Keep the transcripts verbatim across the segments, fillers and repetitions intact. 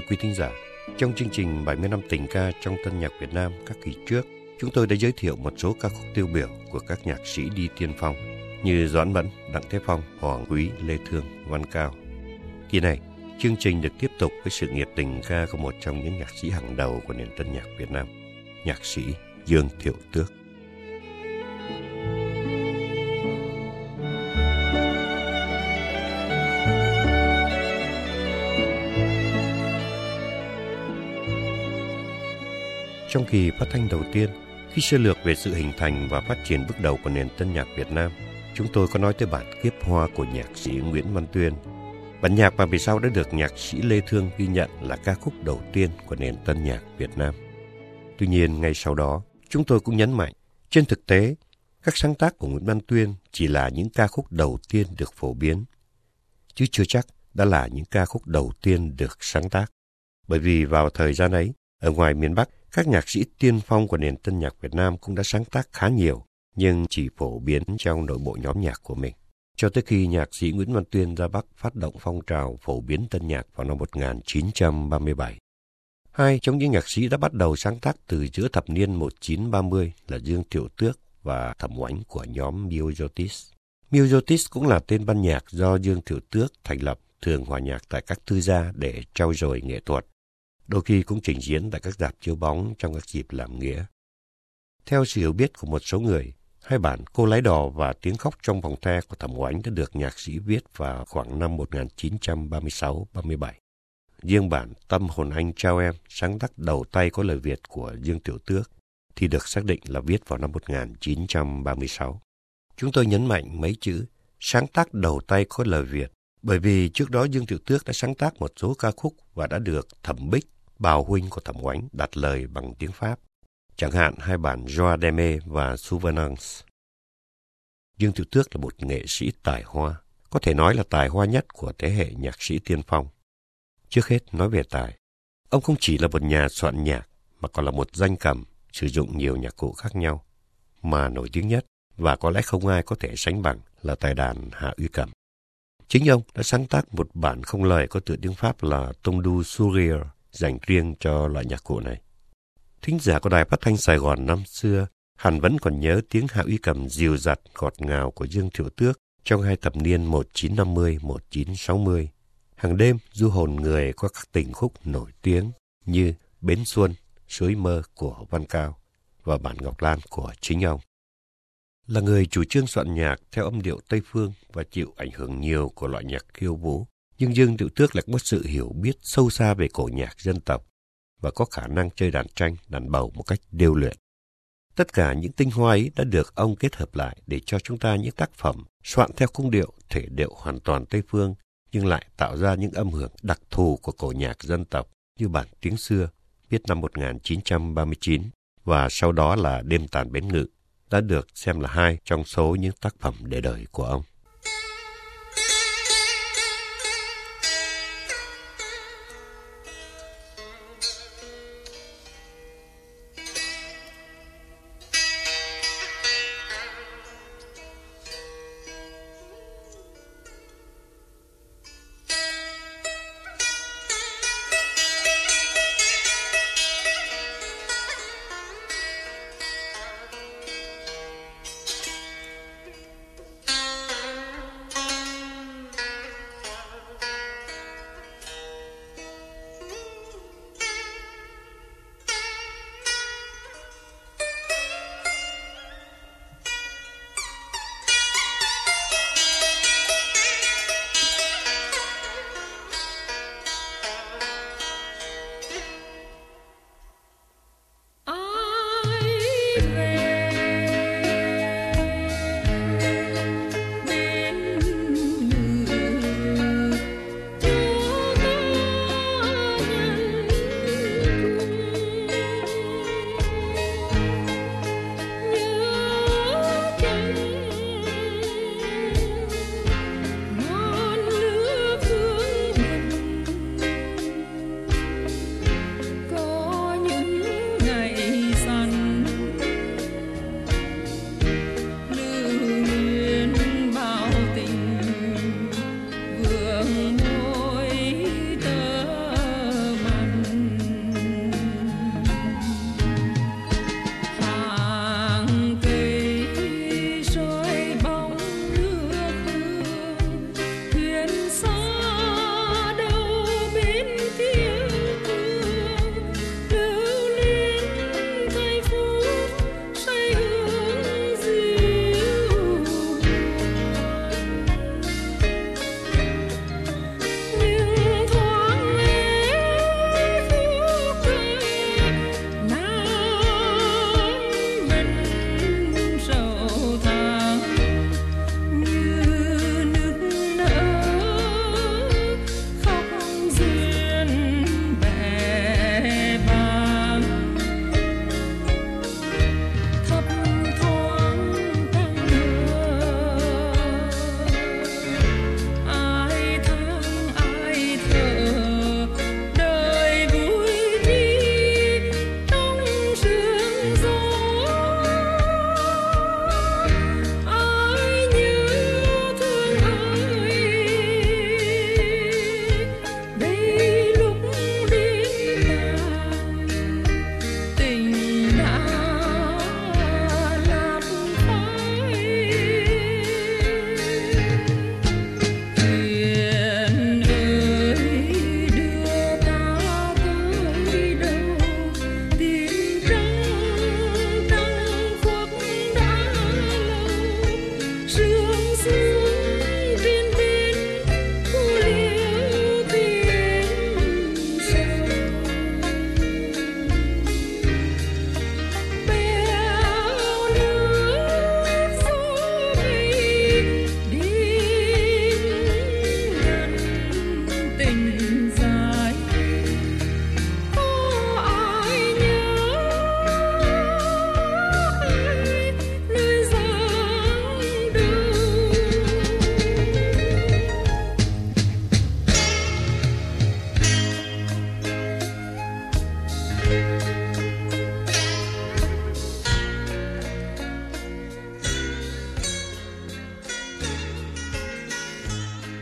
thưa quý thính giả, trong chương trình bảy mươi năm tình ca trong tân nhạc Việt Nam các kỳ trước, chúng tôi đã giới thiệu một số ca khúc tiêu biểu của các nhạc sĩ đi tiên phong như Doãn Mẫn, Đặng Thế Phong, Hoàng Quý, Lê Thương, Văn Cao. Kỳ này, chương trình được tiếp tục với sự nghiệp tình ca của một trong những nhạc sĩ hàng đầu của nền tân nhạc Việt Nam, nhạc sĩ Dương Thiệu Tước. Trong kỳ phát thanh đầu tiên, khi sơ lược về sự hình thành và phát triển bước đầu của nền tân nhạc Việt Nam, chúng tôi có nói tới bản Kiếp Hoa của nhạc sĩ Nguyễn Văn Tuyên. Bản nhạc mà về sau đã được nhạc sĩ Lê Thương ghi nhận là ca khúc đầu tiên của nền tân nhạc Việt Nam. Tuy nhiên, ngay sau đó, chúng tôi cũng nhấn mạnh, trên thực tế, các sáng tác của Nguyễn Văn Tuyên chỉ là những ca khúc đầu tiên được phổ biến, chứ chưa chắc đã là những ca khúc đầu tiên được sáng tác. Bởi vì vào thời gian ấy, ở ngoài miền Bắc, các nhạc sĩ tiên phong của nền tân nhạc Việt Nam cũng đã sáng tác khá nhiều, nhưng chỉ phổ biến trong nội bộ nhóm nhạc của mình. Cho tới khi nhạc sĩ Nguyễn Văn Tuyên ra Bắc phát động phong trào phổ biến tân nhạc vào năm một nghìn chín trăm ba mươi bảy. Hai trong những nhạc sĩ đã bắt đầu sáng tác từ giữa thập niên một nghìn chín trăm ba mươi là Dương Thiệu Tước và Thẩm Oánh của nhóm Myosotis. Myosotis cũng là tên ban nhạc do Dương Thiệu Tước thành lập, thường hòa nhạc tại các tư gia để trau dồi nghệ thuật. Đôi khi cũng trình diễn tại các rạp chiếu bóng trong các dịp làm nghĩa. Theo sự hiểu biết của một số người, hai bản Cô Lái Đò và Tiếng Khóc Trong Vòng Tre của Thẩm Oánh đã được nhạc sĩ viết vào khoảng năm một nghìn chín trăm ba mươi sáu ba mươi bảy. Riêng bản Tâm Hồn Anh Trao Em, sáng tác đầu tay có lời Việt của Dương Thiệu Tước, thì được xác định là viết vào năm một nghìn chín trăm ba mươi sáu. Chúng tôi nhấn mạnh mấy chữ sáng tác đầu tay có lời Việt, bởi vì trước đó Dương Thiệu Tước đã sáng tác một số ca khúc và đã được Thẩm Bích, bào huynh của Thẩm Oánh, đặt lời bằng tiếng Pháp, chẳng hạn hai bản Joie d'aimer và Souvenance. Dương Thiệu Tước là một nghệ sĩ tài hoa, có thể nói là tài hoa nhất của thế hệ nhạc sĩ tiên phong. Trước hết nói về tài, ông không chỉ là một nhà soạn nhạc mà còn là một danh cầm, sử dụng nhiều nhạc cụ khác nhau, mà nổi tiếng nhất và có lẽ không ai có thể sánh bằng là tài đàn Hạ Uy Cầm. Chính ông đã sáng tác một bản không lời có tựa tiếng Pháp là Tông Du Sourire dành riêng cho loại nhạc cụ này. Thính giả của đài phát thanh Sài Gòn năm xưa hẳn vẫn còn nhớ tiếng Hạ Uy Cầm dịu dặt ngọt ngào của Dương Thiệu Tước trong hai thập niên một nghìn chín trăm năm mươi đến một nghìn chín trăm sáu mươi. Hàng đêm du hồn người qua các tình khúc nổi tiếng như Bến Xuân, Suối Mơ của Văn Cao và bản Ngọc Lan của chính ông. Là người chủ trương soạn nhạc theo âm điệu Tây Phương và chịu ảnh hưởng nhiều của loại nhạc khiêu vũ, nhưng Dương Thiệu Tước lại có sự hiểu biết sâu xa về cổ nhạc dân tộc và có khả năng chơi đàn tranh, đàn bầu một cách điêu luyện. Tất cả những tinh hoa ấy đã được ông kết hợp lại để cho chúng ta những tác phẩm soạn theo khung điệu, thể điệu hoàn toàn Tây Phương, nhưng lại tạo ra những âm hưởng đặc thù của cổ nhạc dân tộc như bản Tiếng Xưa, viết năm một nghìn chín trăm ba mươi chín, và sau đó là Đêm Tàn Bến Ngự, đã được xem là hai trong số những tác phẩm để đời của ông. Thank you.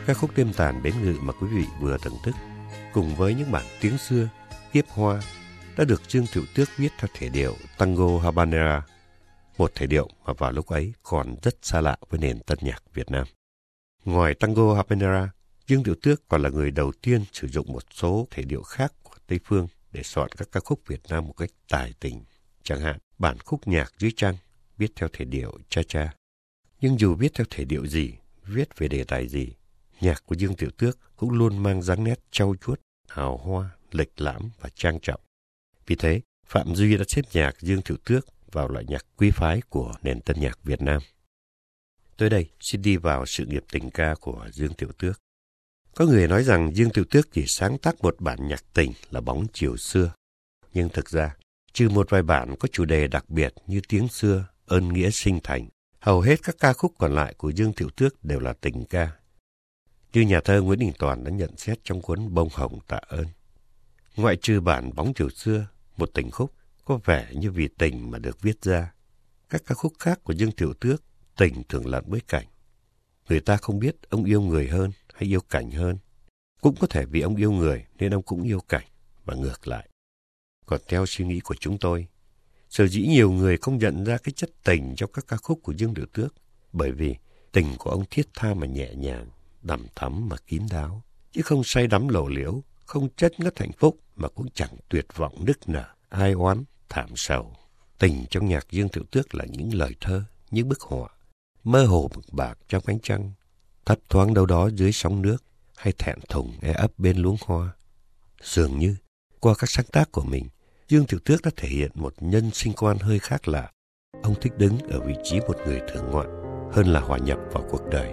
ca khúc Đêm Tàn Bến Ngự mà quý vị vừa thưởng thức, cùng với những bản tiếng xưa, Kiếp Hoa, đã được Dương Tiểu Tước viết theo thể điệu Tango Habanera, một thể điệu mà vào lúc ấy còn rất xa lạ với nền tân nhạc Việt Nam. Ngoài Tango Habanera, Dương Tiểu Tước còn là người đầu tiên sử dụng một số thể điệu khác của Tây Phương để soạn các ca khúc Việt Nam một cách tài tình. Chẳng hạn, bản khúc nhạc Dưới Trăng viết theo thể điệu cha-cha. Nhưng dù viết theo thể điệu gì, viết về đề tài gì, nhạc của Dương Tiểu Tước cũng luôn mang dáng nét trau chuốt, hào hoa, lịch lãm và trang trọng. Vì thế, Phạm Duy đã xếp nhạc Dương Tiểu Tước vào loại nhạc quý phái của nền tân nhạc Việt Nam. Tới đây, xin đi vào sự nghiệp tình ca của Dương Tiểu Tước. Có người nói rằng Dương Tiểu Tước chỉ sáng tác một bản nhạc tình là Bóng Chiều Xưa. Nhưng thực ra, trừ một vài bản có chủ đề đặc biệt như Tiếng Xưa, Ơn Nghĩa Sinh Thành, hầu hết các ca khúc còn lại của Dương Tiểu Tước đều là tình ca. Như nhà thơ Nguyễn Đình Toàn đã nhận xét trong cuốn Bông Hồng Tạ Ơn. Ngoại trừ bản Bóng Chiều Xưa, một tình khúc có vẻ như vì tình mà được viết ra, các ca khúc khác của Dương Tiểu Tước tình thường lẫn với cảnh. Người ta không biết ông yêu người hơn hay yêu cảnh hơn. Cũng có thể vì ông yêu người nên ông cũng yêu cảnh, và ngược lại. Còn theo suy nghĩ của chúng tôi, sở dĩ nhiều người không nhận ra cái chất tình trong các ca khúc của Dương Tiểu Tước, bởi vì tình của ông thiết tha mà nhẹ nhàng, đằm thắm mà kín đáo, chứ không say đắm lộ liễu, không chất ngất hạnh phúc mà cũng chẳng tuyệt vọng nức nở, ai oán, thảm sầu. Tình trong nhạc Dương Tiểu Tước là những lời thơ, những bức họa, mơ hồ mực bạc trong ánh trăng, thấp thoáng đâu đó dưới sóng nước, hay thẹn thùng e ấp bên luống hoa. Dường như, qua các sáng tác của mình, Dương Tiểu Tước đã thể hiện một nhân sinh quan hơi khác lạ. Ông thích đứng ở vị trí một người thưởng ngoạn hơn là hòa nhập vào cuộc đời.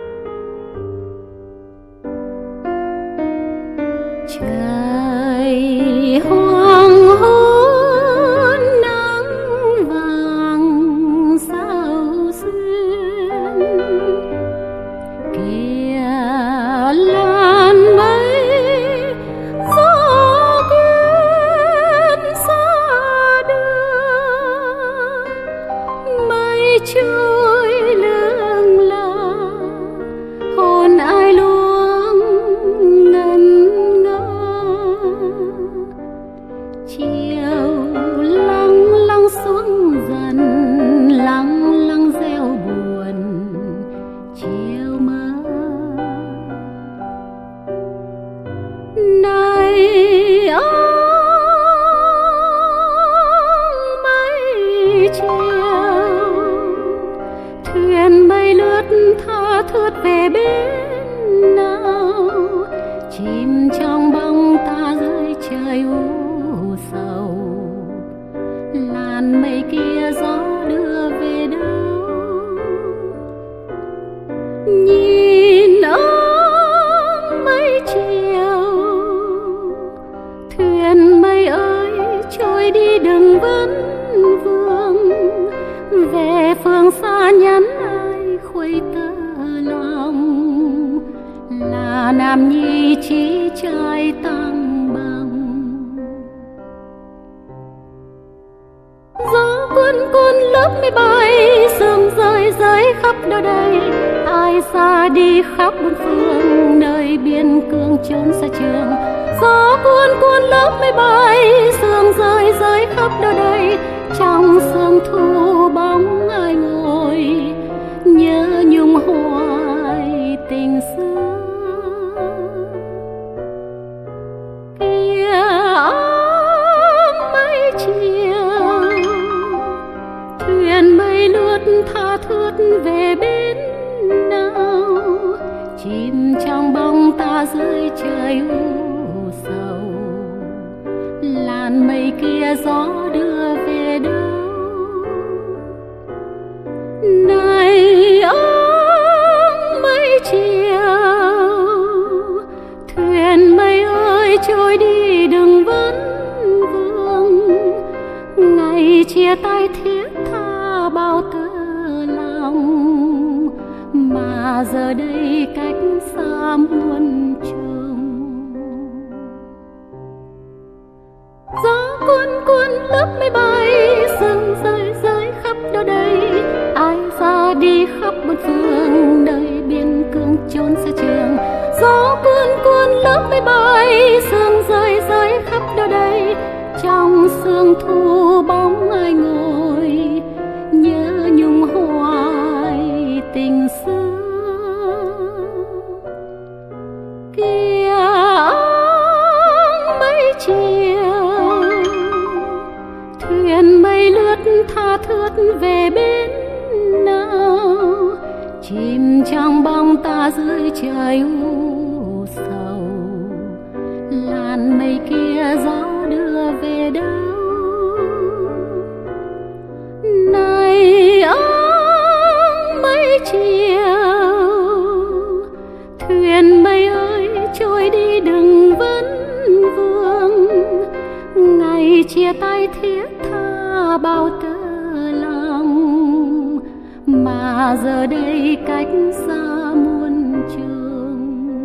Trời hoàng hôn nắng vàng sao xuyên, kìa làn mây gió quyến xa đưa, mây trôi lững lờ hồn ai luống ngẩn ngơ. Chiều lăng lăng xuống dần, lăng lăng reo buồn chiều mơ. Này ông mây chiều, thuyền mây lướt tha thướt về bên nào, chìm trong bóng ta dưới trời u sầu. Làn mây kia gió đưa về đâu, nhìn ông mây chiều, thuyền mây ơi trôi đi đừng vấn vương, về phương xa nhắn ai khuây tơ lòng, là nam nhi chỉ trai tăng bằng. Gió cuốn cuốn lớp mây bay, sương rơi rơi khắp đâu đây, ai xa đi khắp bốn phương, nơi biên cương chốn xa trường. Gió cuốn cuốn lớp mây bay, sương rơi rơi khắp đâu đây, trong sương thu bóng ai ngồi, nhớ nhung hoài tình xưa. Kìa ông mây chiều, thuyền mây lướt tha thướt về bên nào, chìm trong bóng ta dưới trời u sầu. Làn mây kia gió đưa về đâu, này ông mây chiều, thuyền mây ơi trôi đi đừng vấn vương, ngày chia tay thiết tha bao tơ lòng, mà giờ đây cách xa muôn trùng. Gió cuốn cuốn lớp mây bay, sương rơi rơi khắp đâu đây, ai ra đi khắp bốn phương, nơi biên cương chốn xa trường. hương thu bóng ai ngồi, nhớ nhung hoài tình xưa. Kìa áng mây chiều, thuyền mây lướt tha thướt về bên nào, chìm trong bóng ta dưới trời u sầu. Làn mây kia gió đưa về đâu? Này áng mây chiều, thuyền mây ơi trôi đi đừng vấn vương. Ngày chia tay thiết tha bao tơ lòng, mà giờ đây cách xa muôn trường.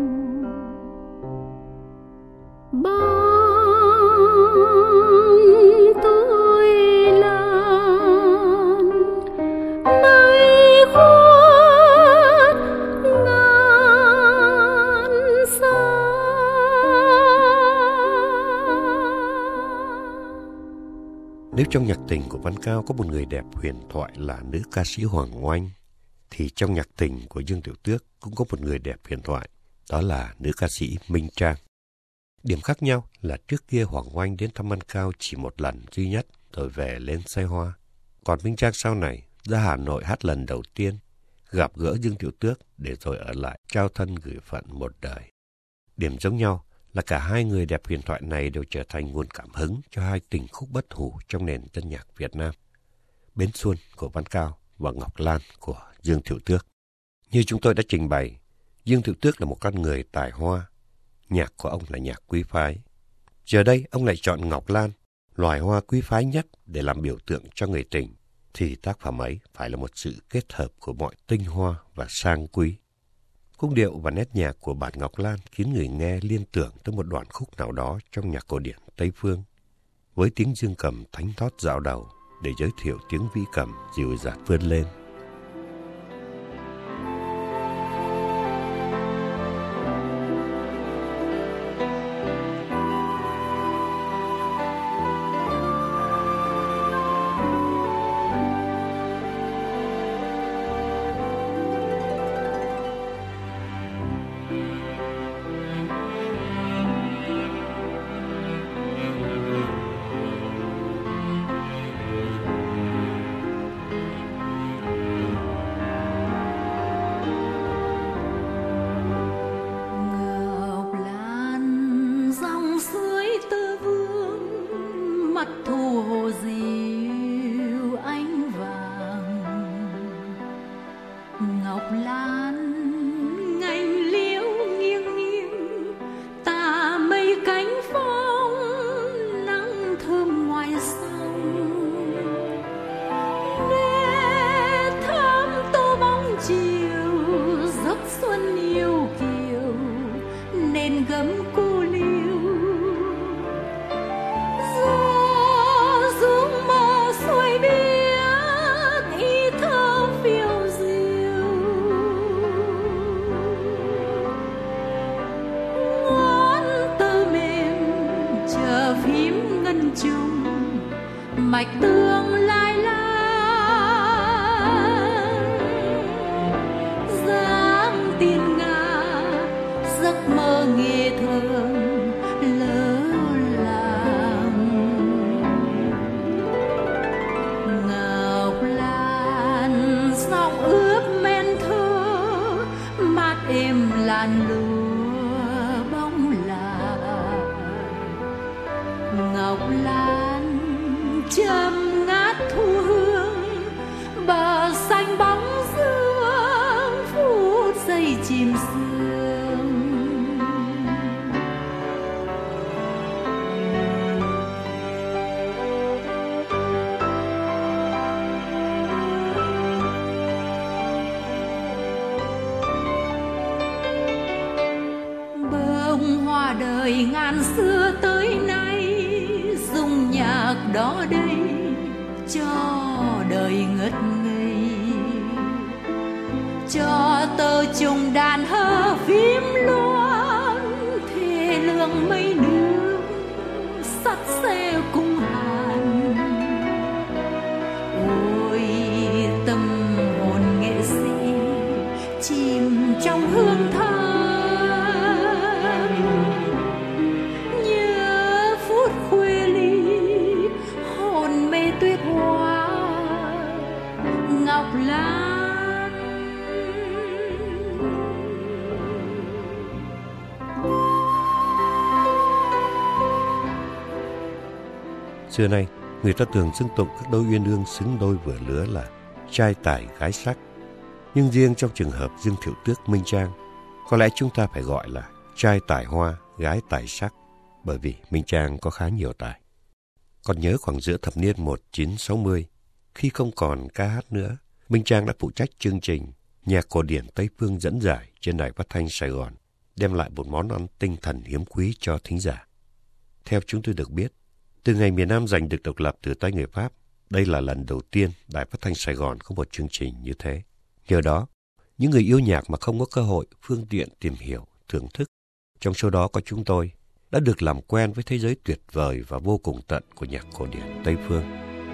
Bóng tôi lan mây khuất ngàn xa. Nếu trong nhạc tình của Văn Cao có một người đẹp huyền thoại là nữ ca sĩ Hoàng Oanh, thì trong nhạc tình của Dương Tiểu Tước cũng có một người đẹp huyền thoại, đó là nữ ca sĩ Minh Trang. Điểm khác nhau là trước kia Hoàng Oanh đến thăm Văn Cao chỉ một lần duy nhất rồi về lên xe hoa. Còn Minh Trang sau này ra Hà Nội hát lần đầu tiên, gặp gỡ Dương Tiểu Tước để rồi ở lại trao thân gửi phận một đời. Điểm giống nhau là cả hai người đẹp huyền thoại này đều trở thành nguồn cảm hứng cho hai tình khúc bất hủ trong nền tân nhạc Việt Nam: Bến Xuân của Văn Cao và Ngọc Lan của Dương Tiểu Tước. Như chúng tôi đã trình bày, Dương Tiểu Tước là một con người tài hoa, nhạc của ông là nhạc quý phái. Giờ đây ông lại chọn Ngọc Lan, loài hoa quý phái nhất để làm biểu tượng cho người tình, thì tác phẩm ấy phải là một sự kết hợp của mọi tinh hoa và sang quý. Khúc điệu và nét nhạc của bản Ngọc Lan khiến người nghe liên tưởng tới một đoạn khúc nào đó trong nhạc cổ điển Tây Phương, với tiếng dương cầm thánh thót dạo đầu để giới thiệu tiếng vĩ cầm dịu dạt vươn lên. Mạch tương lai lai dáng tiên nga, giấc mơ nghề thường lỡ làng. Ngọc Lan giọng ướp men thơ, mát êm làn lúa bóng lạ. Ngọc Lan châm ngát thu hương, bờ xanh bóng dương phút giây chìm sương. Bông hoa đời ngàn xưa tới nay, dùng nhạc đó đây cho đời ngất ngây, cho tơ trùng đàn hơ phím loan, thề lương mây nước sắt xe cung hàn. Xưa nay, người ta thường xưng tụng các đôi uyên ương xứng đôi vừa lứa là trai tài gái sắc. Nhưng riêng trong trường hợp Dương Thiệu Tước Minh Trang, có lẽ chúng ta phải gọi là trai tài hoa, gái tài sắc, bởi vì Minh Trang có khá nhiều tài. Còn nhớ khoảng giữa thập niên một nghìn chín trăm sáu mươi, khi không còn ca hát nữa, Minh Trang đã phụ trách chương trình Nhạc cổ điển Tây Phương dẫn giải trên đài phát thanh Sài Gòn, đem lại một món ăn tinh thần hiếm quý cho thính giả. Theo chúng tôi được biết, từ ngày miền Nam giành được độc lập từ tay người Pháp, đây là lần đầu tiên đài phát thanh Sài Gòn có một chương trình như thế. Nhờ đó, những người yêu nhạc mà không có cơ hội, phương tiện tìm hiểu, thưởng thức, trong số đó có chúng tôi, đã được làm quen với thế giới tuyệt vời và vô cùng tận của nhạc cổ điển Tây Phương.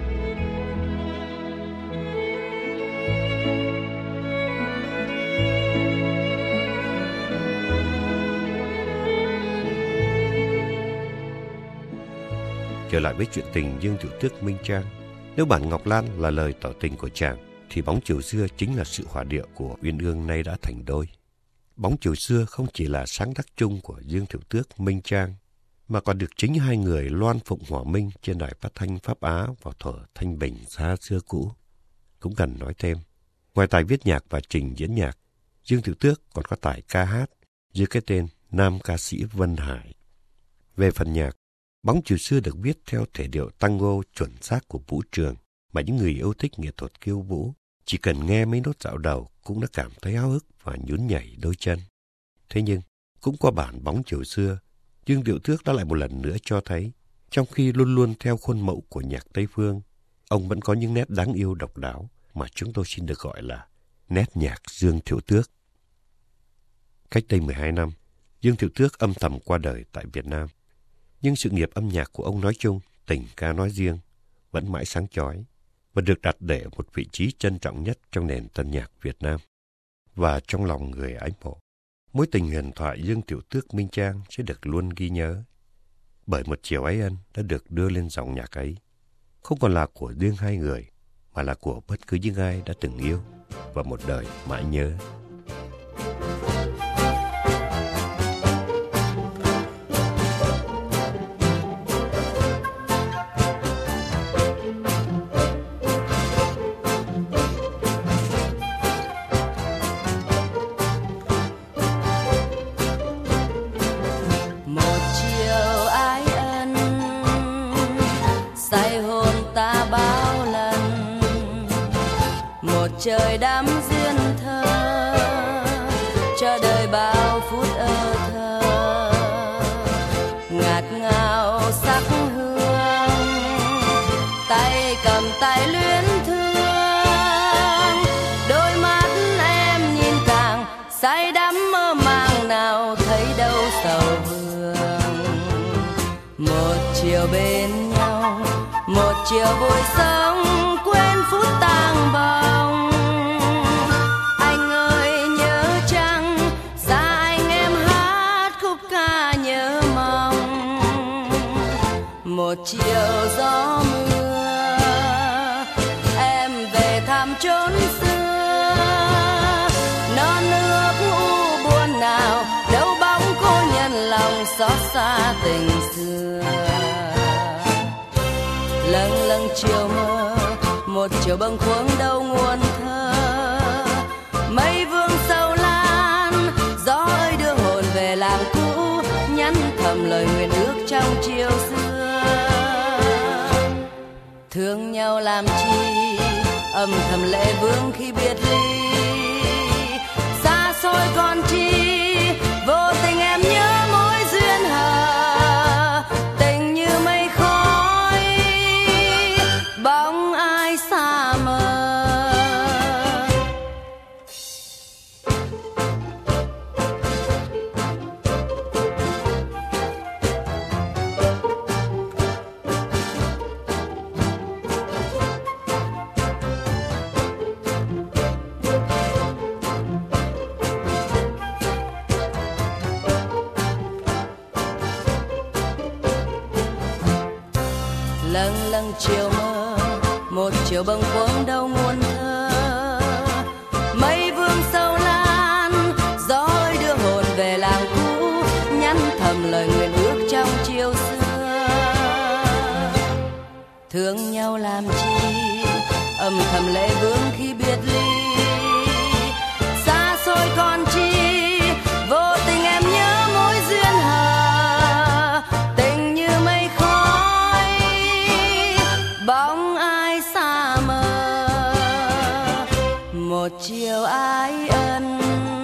Trở lại với chuyện tình Dương Thiệu Tước Minh Trang, nếu bản Ngọc Lan là lời tỏ tình của chàng, thì Bóng chiều xưa chính là sự hòa điệu của uyên ương nay đã thành đôi. Bóng chiều xưa không chỉ là sáng tác chung của Dương Thiệu Tước Minh Trang, mà còn được chính hai người loan phụng hòa minh trên đài phát thanh Pháp Á vào thuở thanh bình xa xưa cũ. Cũng cần nói thêm, ngoài tài viết nhạc và trình diễn nhạc, Dương Thiệu Tước còn có tài ca hát dưới cái tên Nam ca sĩ Vân Hải. Về phần nhạc, Bóng chiều xưa được viết theo thể điệu tango chuẩn xác của Vũ Trường, mà những người yêu thích nghệ thuật khiêu vũ chỉ cần nghe mấy nốt dạo đầu cũng đã cảm thấy háo hức và nhún nhảy đôi chân. Thế nhưng, cũng qua bản Bóng chiều xưa, Dương Thiệu Tước đã lại một lần nữa cho thấy, trong khi luôn luôn theo khuôn mẫu của nhạc Tây Phương, ông vẫn có những nét đáng yêu độc đáo mà chúng tôi xin được gọi là nét nhạc Dương Thiệu Tước. Cách đây mười hai năm, Dương Thiệu Tước âm thầm qua đời tại Việt Nam. Nhưng sự nghiệp âm nhạc của ông nói chung, tình ca nói riêng, vẫn mãi sáng chói và được đặt để một vị trí trân trọng nhất trong nền tân nhạc Việt Nam. Và trong lòng người ái mộ, mối tình huyền thoại Dương Thiệu Tước Minh Trang sẽ được luôn ghi nhớ. Bởi một chiều ái ân đã được đưa lên dòng nhạc ấy, không còn là của riêng hai người, mà là của bất cứ những ai đã từng yêu và một đời mãi nhớ. Trời đắm duyên thơ, cho đời bao phút ơ thơ, ngạt ngào sắc hương, tay cầm tay luyến thương, đôi mắt em nhìn càng say đắm mơ màng, nào thấy đâu sầu hương. Một chiều bên nhau, một chiều vui sống, quên phút tang bồng. Một chiều gió mưa, em về thăm chốn xưa, non nước u buồn nào, đâu bóng cô nhân lòng xót xa tình xưa. Lâng lâng chiều mơ, một chiều bâng khuâng đâu nguồn thơ, mây vương sầu lan, gió ơi đưa hồn về làng cũ, nhắn thầm lời nguyện ước trong chiều xưa. Thương nhau làm chi, âm thầm lệ vương khi biệt ly, xa xôi còn chi, vô tình em nhớ mối duyên hờ, tình như mây khói, bóng ai xa mờ. Lâng lâng chiều mơ, một chiều bâng khuâng đâu nguồn thơ, mây vương sầu lan, gió ơi đưa hồn về làng cũ, nhắn thầm lời nguyện ước trong chiều xưa. thương nhau làm chi, âm thầm lệ vương khi biệt ly. Xa xôi còn chi, vô tình em nhớ mối duyên hờ, tình như mây khói, bóng ai xa mờ. Một chiều ái ân,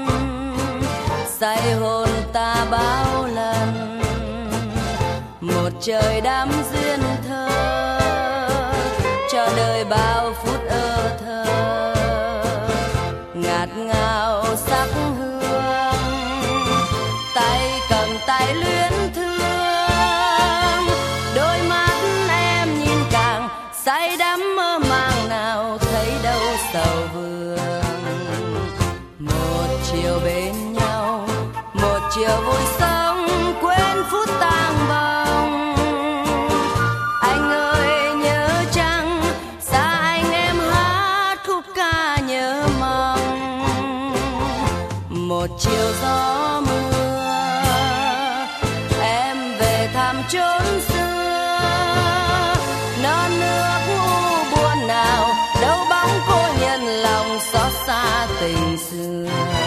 say hồn ta bao lần, một trời đắm duyên thơ, cho đời bao phút ơ thơ. Ngạt ngào sắc hương, tay cầm tay luyến thương, đôi mắt em nhìn càng say đắm mơ màng, nào thấy đâu sầu vương. Một chiều bên nhau, một chiều vui sống, quên phút tang bồng. Anh ơi nhớ chăng, xa anh em hát khúc ca nhớ mong. Một chiều gió mưa, em về thăm chốn xưa, non nước u buồn nào, đâu bóng cô nhân lòng xót xa tình xưa.